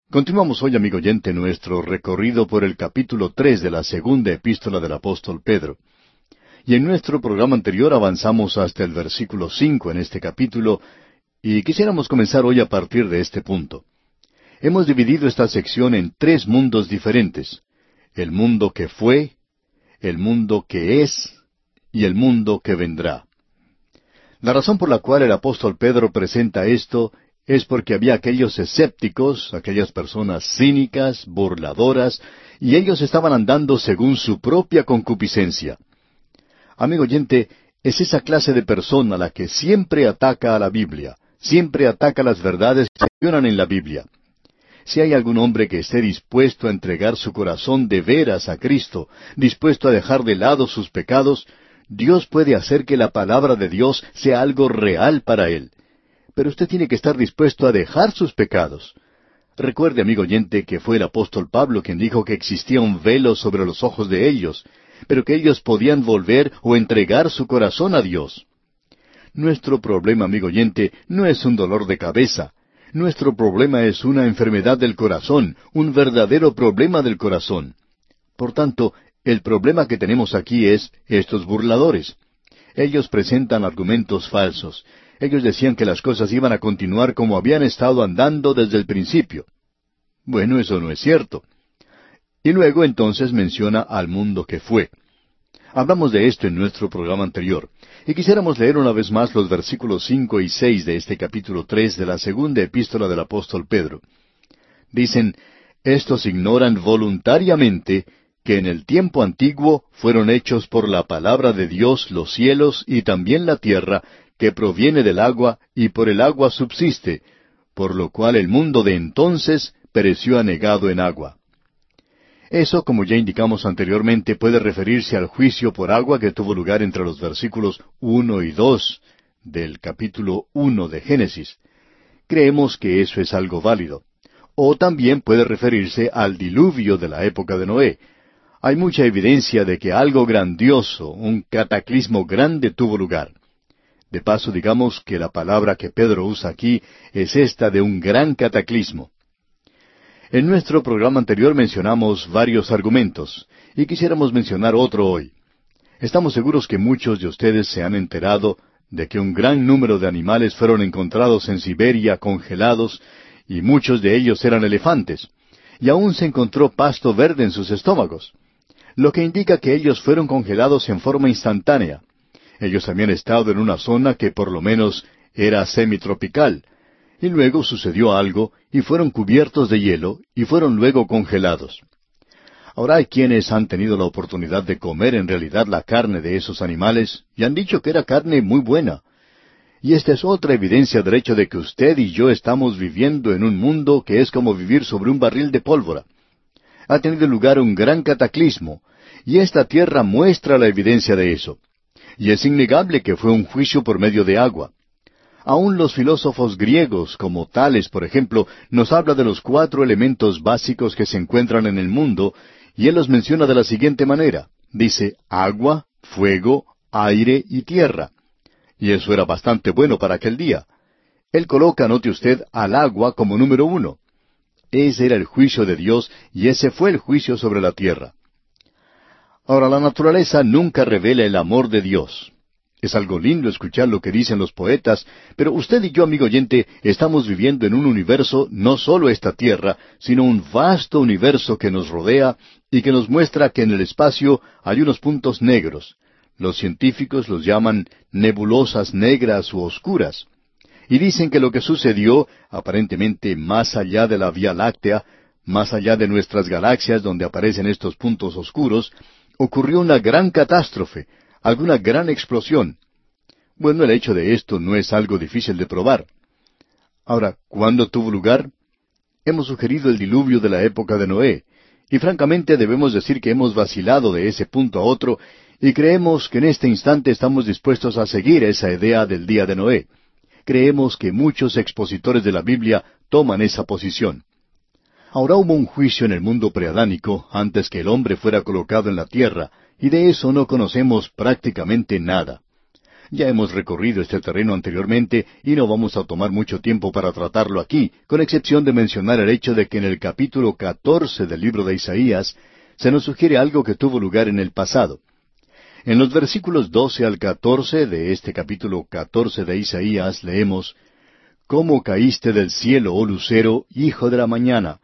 Continuamos hoy, amigo oyente, nuestro recorrido por el capítulo 3 de la segunda epístola del apóstol Pedro. Y en nuestro programa anterior avanzamos hasta el versículo 5 en este capítulo, y quisiéramos comenzar hoy a partir de este punto. Hemos dividido esta sección en tres mundos diferentes: el mundo que fue, el mundo que es y el mundo que vendrá. La razón por la cual el apóstol Pedro presenta esto es porque había aquellos escépticos, aquellas personas cínicas, burladoras, y ellos estaban andando según su propia concupiscencia. Amigo oyente, es esa clase de persona la que siempre ataca a la Biblia, siempre ataca las verdades que se mencionan en la Biblia. Si hay algún hombre que esté dispuesto a entregar su corazón de veras a Cristo, dispuesto a dejar de lado sus pecados, Dios puede hacer que la palabra de Dios sea algo real para él. Pero usted tiene que estar dispuesto a dejar sus pecados. Recuerde, amigo oyente, que fue el apóstol Pablo quien dijo que existía un velo sobre los ojos de ellos, pero que ellos podían volver o entregar su corazón a Dios. Nuestro problema, amigo oyente, no es un dolor de cabeza. Nuestro problema es una enfermedad del corazón, un verdadero problema del corazón. Por tanto, el problema que tenemos aquí es estos burladores. Ellos presentan argumentos falsos. Ellos decían que las cosas iban a continuar como habían estado andando desde el principio. Bueno, eso no es cierto. Y luego entonces menciona al mundo que fue. Hablamos de esto en nuestro programa anterior, y quisiéramos leer una vez más los versículos 5 y 6 de este capítulo 3 de la segunda epístola del apóstol Pedro. Dicen: «Estos ignoran voluntariamente que en el tiempo antiguo fueron hechos por la palabra de Dios los cielos y también la tierra, que proviene del agua y por el agua subsiste, por lo cual el mundo de entonces pereció anegado en agua». Eso, como ya indicamos anteriormente, puede referirse al juicio por agua que tuvo lugar entre los versículos 1 y 2 del capítulo 1 de Génesis. Creemos que eso es algo válido. O también puede referirse al diluvio de la época de Noé. Hay mucha evidencia de que algo grandioso, un cataclismo grande tuvo lugar. De paso, digamos que la palabra que Pedro usa aquí es esta de un gran cataclismo. En nuestro programa anterior mencionamos varios argumentos, y quisiéramos mencionar otro hoy. Estamos seguros que muchos de ustedes se han enterado de que un gran número de animales fueron encontrados en Siberia congelados, y muchos de ellos eran elefantes, y aún se encontró pasto verde en sus estómagos, lo que indica que ellos fueron congelados en forma instantánea. Ellos habían estado en una zona que por lo menos era semitropical, y luego sucedió algo, y fueron cubiertos de hielo, y fueron luego congelados. Ahora hay quienes han tenido la oportunidad de comer en realidad la carne de esos animales, y han dicho que era carne muy buena. Y esta es otra evidencia del hecho de que usted y yo estamos viviendo en un mundo que es como vivir sobre un barril de pólvora. Ha tenido lugar un gran cataclismo, y esta tierra muestra la evidencia de eso. Y es innegable que fue un juicio por medio de agua. Aún los filósofos griegos, como Tales, por ejemplo, nos habla de los 4 elementos básicos que se encuentran en el mundo, y él los menciona de la siguiente manera. Dice: agua, fuego, aire y tierra. Y eso era bastante bueno para aquel día. Él coloca, note usted, al agua como número 1. Ese era el juicio de Dios, y ese fue el juicio sobre la tierra. Ahora, la naturaleza nunca revela el amor de Dios. Es algo lindo escuchar lo que dicen los poetas, pero usted y yo, amigo oyente, estamos viviendo en un universo, no solo esta tierra, sino un vasto universo que nos rodea y que nos muestra que en el espacio hay unos puntos negros. Los científicos los llaman nebulosas negras u oscuras. Y dicen que lo que sucedió, aparentemente más allá de la Vía Láctea, más allá de nuestras galaxias donde aparecen estos puntos oscuros, ocurrió una gran catástrofe, alguna gran explosión. Bueno, el hecho de esto no es algo difícil de probar. Ahora, ¿cuándo tuvo lugar? Hemos sugerido el diluvio de la época de Noé, y francamente debemos decir que hemos vacilado de ese punto a otro, y creemos que en este instante estamos dispuestos a seguir esa idea del día de Noé. Creemos que muchos expositores de la Biblia toman esa posición. Ahora hubo un juicio en el mundo preadánico antes que el hombre fuera colocado en la tierra, y de eso no conocemos prácticamente nada. Ya hemos recorrido este terreno anteriormente y no vamos a tomar mucho tiempo para tratarlo aquí, con excepción de mencionar el hecho de que en el capítulo 14 del libro de Isaías se nos sugiere algo que tuvo lugar en el pasado. En los versículos 12 al 14 de este capítulo 14 de Isaías leemos: ¿Cómo caíste del cielo, oh lucero, hijo de la mañana?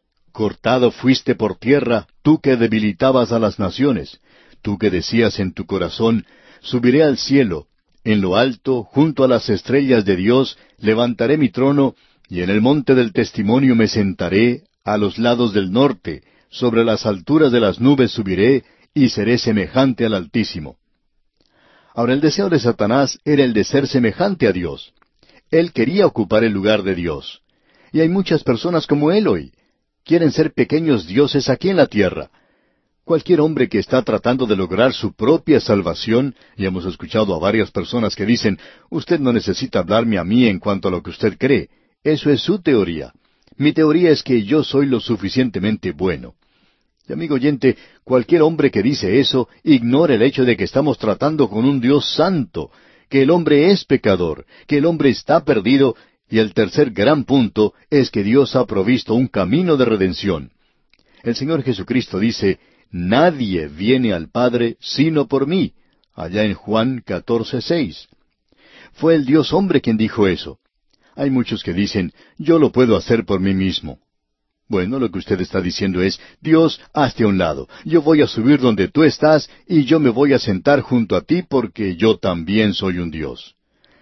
Cortado fuiste por tierra, tú que debilitabas a las naciones, tú que decías en tu corazón: subiré al cielo, en lo alto, junto a las estrellas de Dios, levantaré mi trono, y en el monte del testimonio me sentaré, a los lados del norte, sobre las alturas de las nubes subiré, y seré semejante al Altísimo. Ahora, el deseo de Satanás era el de ser semejante a Dios. Él quería ocupar el lugar de Dios. Y hay muchas personas como él hoy. Quieren ser pequeños dioses aquí en la tierra. Cualquier hombre que está tratando de lograr su propia salvación, y hemos escuchado a varias personas que dicen: usted no necesita hablarme a mí en cuanto a lo que usted cree. Eso es su teoría. Mi teoría es que yo soy lo suficientemente bueno. Y amigo oyente, cualquier hombre que dice eso ignora el hecho de que estamos tratando con un Dios santo, que el hombre es pecador, que el hombre está perdido, y el tercer gran punto es que Dios ha provisto un camino de redención. El Señor Jesucristo dice: nadie viene al Padre sino por mí, allá en Juan 14:6. Fue el Dios hombre quien dijo eso. Hay muchos que dicen: yo lo puedo hacer por mí mismo. Bueno, lo que usted está diciendo es: Dios, hazte a un lado. Yo voy a subir donde tú estás y yo me voy a sentar junto a ti porque yo también soy un Dios.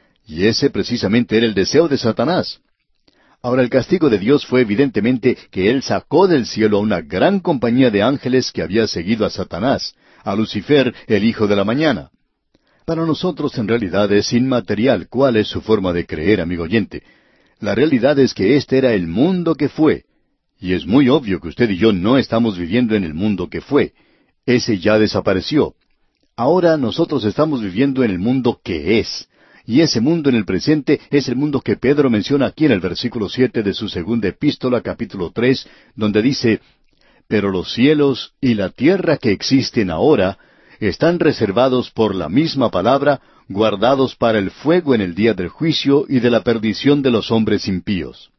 Y ese precisamente era el deseo de Satanás. Ahora, el castigo de Dios fue evidentemente que Él sacó del cielo a una gran compañía de ángeles que había seguido a Satanás, a Lucifer, el hijo de la mañana. Para nosotros en realidad es inmaterial cuál es su forma de creer, amigo oyente. La realidad es que este era el mundo que fue. Y es muy obvio que usted y yo no estamos viviendo en el mundo que fue. Ese ya desapareció. Ahora nosotros estamos viviendo en el mundo que es. Y ese mundo en el presente es el mundo que Pedro menciona aquí en el versículo 7 de su segunda epístola, capítulo 3, donde dice: pero los cielos y la tierra que existen ahora están reservados por la misma palabra, guardados para el fuego en el día del juicio y de la perdición de los hombres impíos.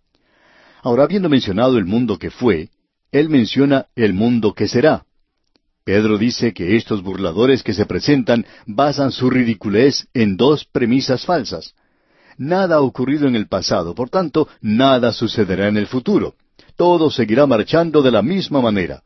Ahora, habiendo mencionado el mundo que fue, él menciona el mundo que será. Pedro dice que estos burladores que se presentan basan su ridiculez en dos premisas falsas. Nada ha ocurrido en el pasado, por tanto, nada sucederá en el futuro. Todo seguirá marchando de la misma manera.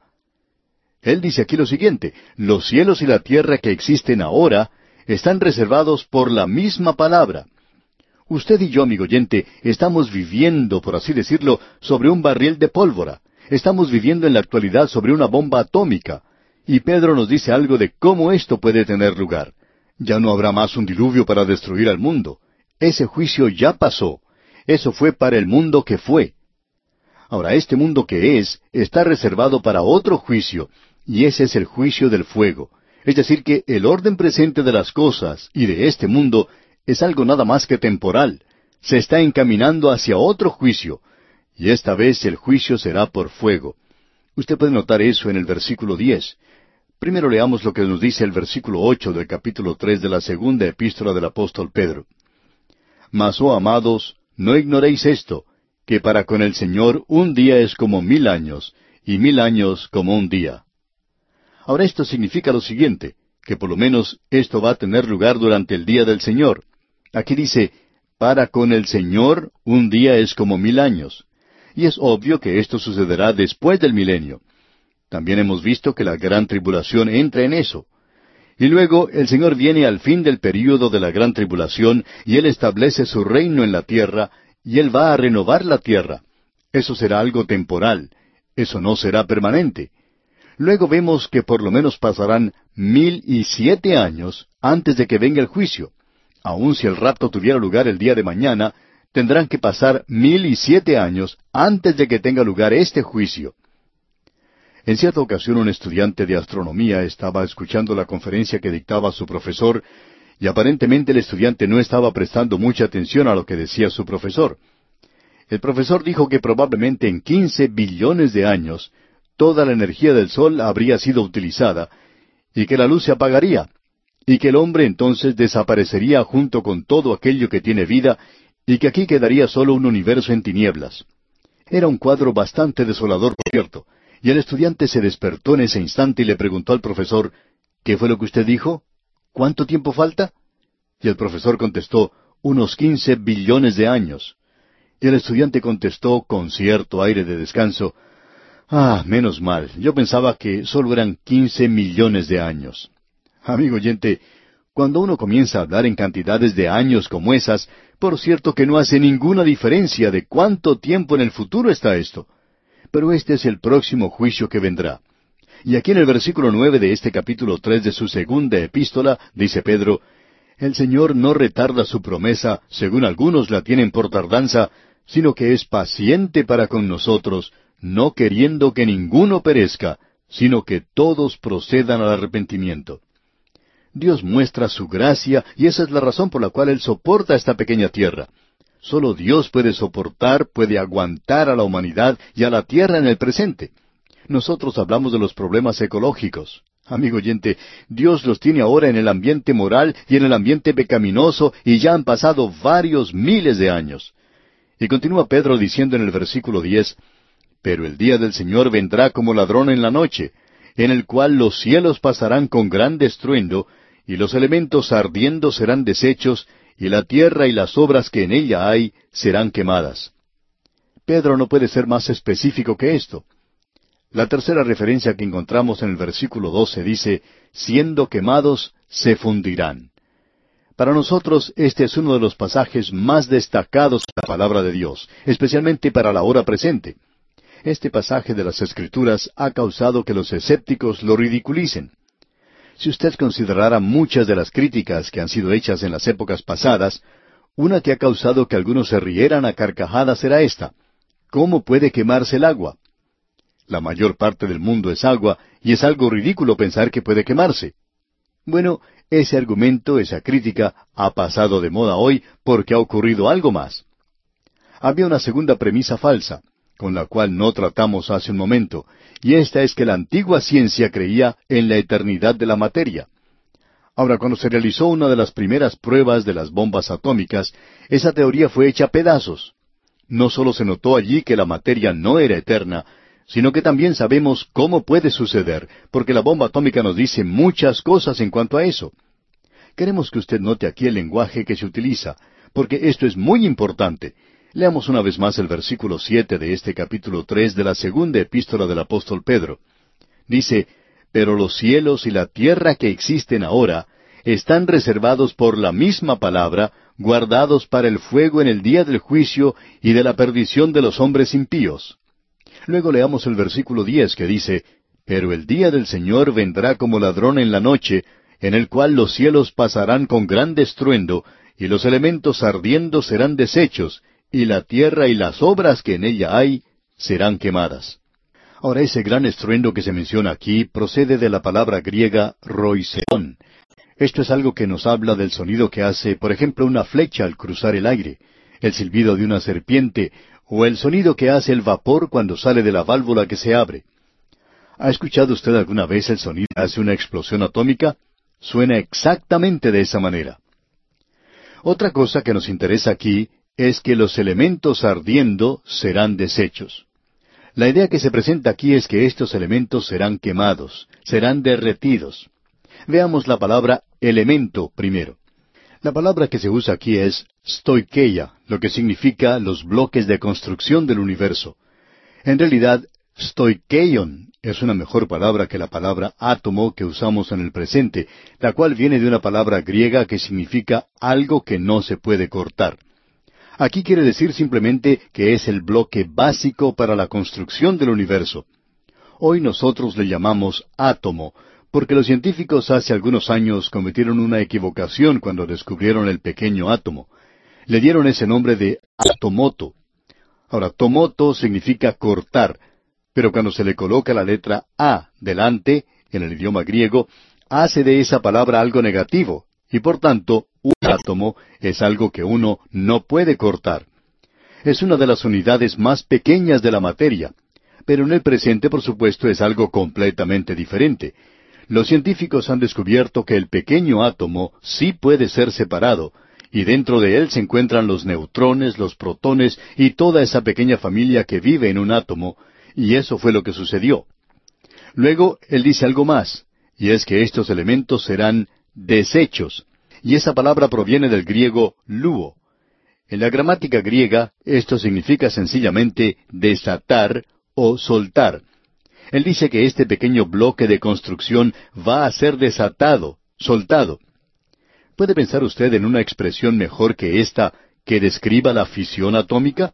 Él dice aquí lo siguiente: los cielos y la tierra que existen ahora están reservados por la misma palabra. Usted y yo, amigo oyente, estamos viviendo, por así decirlo, sobre un barril de pólvora. Estamos viviendo en la actualidad sobre una bomba atómica. Y Pedro nos dice algo de cómo esto puede tener lugar. Ya no habrá más un diluvio para destruir al mundo. Ese juicio ya pasó. Eso fue para el mundo que fue. Ahora, este mundo que es, está reservado para otro juicio, y ese es el juicio del fuego. Es decir, que el orden presente de las cosas y de este mundo es algo nada más que temporal. Se está encaminando hacia otro juicio, y esta vez el juicio será por fuego. Usted puede notar eso en el versículo 10. Primero leamos lo que nos dice el versículo 8 del capítulo 3 de la segunda epístola del apóstol Pedro. Mas, oh amados, no ignoréis esto, que para con el Señor un día es como 1000 años, y 1000 años como un día. Ahora, esto significa lo siguiente, que por lo menos esto va a tener lugar durante el día del Señor. Aquí dice: para con el Señor un día es como 1000 años. Y es obvio que esto sucederá después del milenio. También hemos visto que la gran tribulación entra en eso. Y luego el Señor viene al fin del período de la gran tribulación, y Él establece su reino en la tierra, y Él va a renovar la tierra. Eso será algo temporal. Eso no será permanente. Luego vemos que por lo menos pasarán 1007 años antes de que venga el juicio. Aun si el rapto tuviera lugar el día de mañana, tendrán que pasar 1007 años antes de que tenga lugar este juicio. En cierta ocasión un estudiante de astronomía estaba escuchando la conferencia que dictaba su profesor, y aparentemente el estudiante no estaba prestando mucha atención a lo que decía su profesor. El profesor dijo que probablemente en 15 billones de años toda la energía del sol habría sido utilizada, y que la luz se apagaría, y que el hombre entonces desaparecería junto con todo aquello que tiene vida, y que aquí quedaría solo un universo en tinieblas. Era un cuadro bastante desolador, por cierto, y el estudiante se despertó en ese instante y le preguntó al profesor, ¿qué fue lo que usted dijo? ¿Cuánto tiempo falta? Y el profesor contestó, unos 15 billones de años. Y el estudiante contestó con cierto aire de descanso, menos mal, yo pensaba que solo eran 15 millones de años. Amigo oyente, cuando uno comienza a hablar en cantidades de años como esas, por cierto que no hace ninguna diferencia de cuánto tiempo en el futuro está esto. Pero este es el próximo juicio que vendrá. Y aquí en el versículo 9 de este capítulo 3 de su segunda epístola, dice Pedro, el Señor no retarda su promesa, según algunos la tienen por tardanza, sino que es paciente para con nosotros, no queriendo que ninguno perezca, sino que todos procedan al arrepentimiento. Dios muestra su gracia, y esa es la razón por la cual Él soporta esta pequeña tierra. Solo Dios puede soportar, puede aguantar a la humanidad y a la tierra en el presente. Nosotros hablamos de los problemas ecológicos. Amigo oyente, Dios los tiene ahora en el ambiente moral y en el ambiente pecaminoso, y ya han pasado varios miles de años. Y continúa Pedro diciendo en el versículo 10, pero el día del Señor vendrá como ladrón en la noche, en el cual los cielos pasarán con gran estruendo, y los elementos ardiendo serán deshechos, y la tierra y las obras que en ella hay serán quemadas. Pedro no puede ser más específico que esto. La tercera referencia que encontramos en el versículo 12 dice, siendo quemados, se fundirán. Para nosotros este es uno de los pasajes más destacados de la palabra de Dios, especialmente para la hora presente. Este pasaje de las Escrituras ha causado que los escépticos lo ridiculicen. Si usted considerara muchas de las críticas que han sido hechas en las épocas pasadas, una que ha causado que algunos se rieran a carcajadas era esta: ¿cómo puede quemarse el agua? La mayor parte del mundo es agua, y es algo ridículo pensar que puede quemarse. Bueno, ese argumento, esa crítica, ha pasado de moda hoy porque ha ocurrido algo más. Había una segunda premisa falsa, con la cual no tratamos hace un momento, y esta es que la antigua ciencia creía en la eternidad de la materia. Ahora, cuando se realizó una de las primeras pruebas de las bombas atómicas, esa teoría fue hecha a pedazos. No solo se notó allí que la materia no era eterna, sino que también sabemos cómo puede suceder, porque la bomba atómica nos dice muchas cosas en cuanto a eso. Queremos que usted note aquí el lenguaje que se utiliza, porque esto es muy importante. Leamos una vez más el versículo 7 de este capítulo 3 de la segunda epístola del apóstol Pedro. Dice, pero los cielos y la tierra que existen ahora están reservados por la misma palabra, guardados para el fuego en el día del juicio y de la perdición de los hombres impíos. Luego leamos el versículo 10 que dice, pero el día del Señor vendrá como ladrón en la noche, en el cual los cielos pasarán con gran estruendo, y los elementos ardiendo serán deshechos, y la tierra y las obras que en ella hay serán quemadas. Ahora, ese gran estruendo que se menciona aquí procede de la palabra griega roiseón. Esto es algo que nos habla del sonido que hace, por ejemplo, una flecha al cruzar el aire, el silbido de una serpiente, o el sonido que hace el vapor cuando sale de la válvula que se abre. ¿Ha escuchado usted alguna vez el sonido que hace una explosión atómica? Suena exactamente de esa manera. Otra cosa que nos interesa aquí es que los elementos ardiendo serán deshechos. La idea que se presenta aquí es que estos elementos serán quemados, serán derretidos. Veamos la palabra elemento primero. La palabra que se usa aquí es stoicheia, lo que significa los bloques de construcción del universo. En realidad, stoicheion es una mejor palabra que la palabra átomo que usamos en el presente, la cual viene de una palabra griega que significa algo que no se puede cortar. Aquí quiere decir simplemente que es el bloque básico para la construcción del universo. Hoy nosotros le llamamos átomo, porque los científicos hace algunos años cometieron una equivocación cuando descubrieron el pequeño átomo. Le dieron ese nombre de atomoto. Ahora, tomoto significa cortar, pero cuando se le coloca la letra A delante, en el idioma griego, hace de esa palabra algo negativo, y por tanto, un átomo es algo que uno no puede cortar. Es una de las unidades más pequeñas de la materia, pero en el presente, por supuesto, es algo completamente diferente. Los científicos han descubierto que el pequeño átomo sí puede ser separado, y dentro de él se encuentran los neutrones, los protones y toda esa pequeña familia que vive en un átomo, y eso fue lo que sucedió. Luego, él dice algo más, y es que estos elementos serán desechos, y esa palabra proviene del griego luo. En la gramática griega, esto significa sencillamente desatar o soltar. Él dice que este pequeño bloque de construcción va a ser desatado, soltado. ¿Puede pensar usted en una expresión mejor que esta que describa la fisión atómica?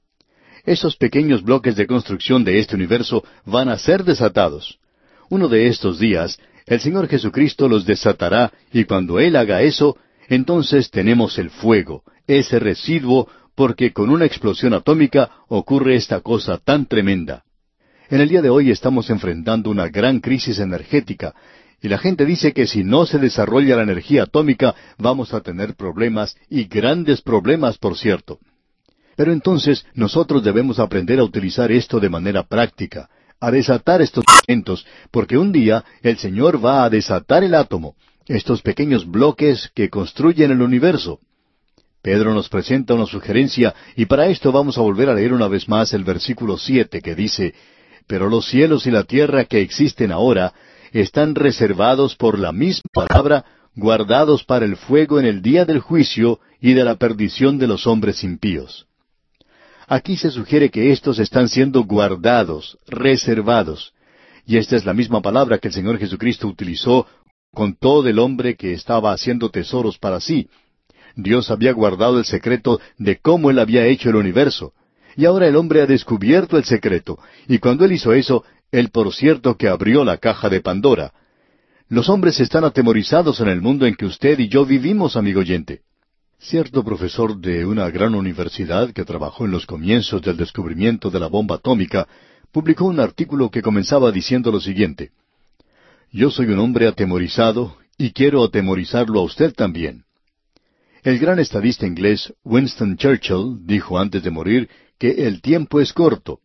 Esos pequeños bloques de construcción de este universo van a ser desatados. Uno de estos días, el Señor Jesucristo los desatará, y cuando Él haga eso, entonces tenemos el fuego, ese residuo, porque con una explosión atómica ocurre esta cosa tan tremenda. En el día de hoy estamos enfrentando una gran crisis energética, y la gente dice que si no se desarrolla la energía atómica, vamos a tener problemas, y grandes problemas, por cierto. Pero entonces nosotros debemos aprender a utilizar esto de manera práctica, a desatar estos elementos, porque un día el Señor va a desatar el átomo, estos pequeños bloques que construyen el universo. Pedro nos presenta una sugerencia, y para esto vamos a volver a leer una vez más el versículo 7, que dice: «Pero los cielos y la tierra que existen ahora están reservados por la misma palabra, guardados para el fuego en el día del juicio y de la perdición de los hombres impíos». Aquí se sugiere que estos están siendo guardados, reservados. Y esta es la misma palabra que el Señor Jesucristo utilizó con todo el hombre que estaba haciendo tesoros para sí. Dios había guardado el secreto de cómo Él había hecho el universo. Y ahora el hombre ha descubierto el secreto. Y cuando Él hizo eso, Él por cierto que abrió la caja de Pandora. Los hombres están atemorizados en el mundo en que usted y yo vivimos, amigo oyente. Cierto profesor de una gran universidad que trabajó en los comienzos del descubrimiento de la bomba atómica publicó un artículo que comenzaba diciendo lo siguiente: «Yo soy un hombre atemorizado y quiero atemorizarlo a usted también». El gran estadista inglés Winston Churchill dijo antes de morir que el tiempo es corto.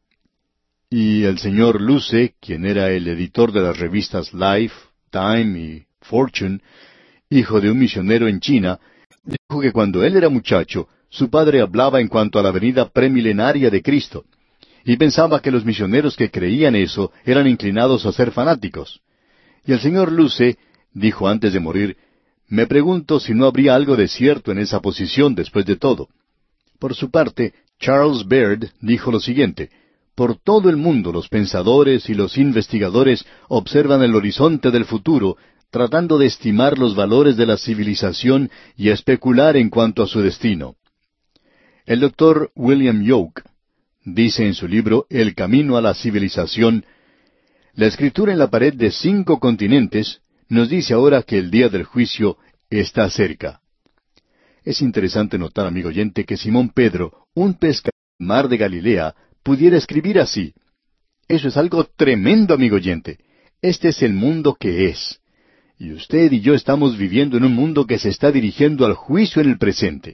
Y el señor Luce, quien era el editor de las revistas Life, Time y Fortune, hijo de un misionero en China, dijo que cuando él era muchacho, su padre hablaba en cuanto a la venida premilenaria de Cristo, y pensaba que los misioneros que creían eso eran inclinados a ser fanáticos. Y el señor Luce dijo antes de morir: «Me pregunto si no habría algo de cierto en esa posición después de todo». Por su parte, Charles Baird dijo lo siguiente: «Por todo el mundo los pensadores y los investigadores observan el horizonte del futuro, tratando de estimar los valores de la civilización y especular en cuanto a su destino». El doctor William Yoke dice en su libro El camino a la civilización: «La escritura en la pared de 5 continentes nos dice ahora que el día del juicio está cerca». Es interesante notar, amigo oyente, que Simón Pedro, un pescador del mar de Galilea, pudiera escribir así. Eso es algo tremendo, amigo oyente. Este es el mundo que es. Y usted y yo estamos viviendo en un mundo que se está dirigiendo al juicio en el presente.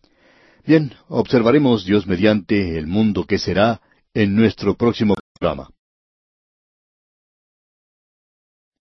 Bien, observaremos, Dios mediante, el mundo que será en nuestro próximo programa.